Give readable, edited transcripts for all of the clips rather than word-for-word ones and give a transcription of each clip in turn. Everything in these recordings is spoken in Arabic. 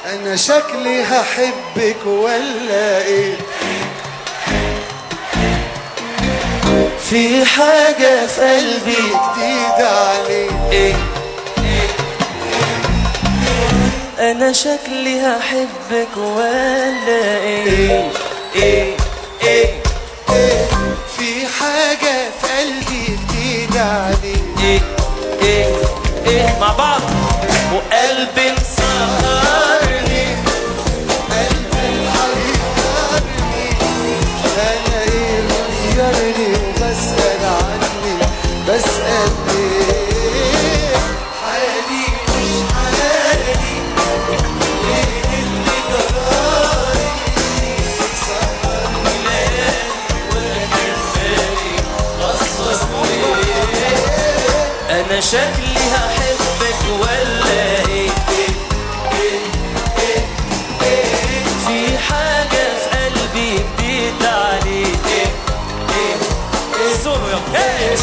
انا شكلي هحبك ولا ايه؟ في حاجة في قلبي جديدة عليك. ايه انا شكلي هحبك ولا ايه؟ ايه ايه ايه في حاجة في قلبي جديدة عليك. ايه ايه ايه مع بعض. وقلبي مسهرني، قلبي محيرني، انا ايه غيرني وبسأل عني، بسأل ايه حالي مش حالي، ايه اللي جرالي؟ سهرني ليالي وانا كان بالي غصبني. انا شكلي هحبك ولا ايه؟ في حاجة في قلبي جديدة عليك. سولو يلا.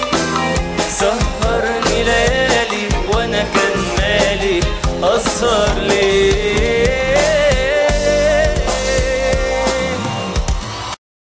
سهرني ليالي وانا كان مالي اسهر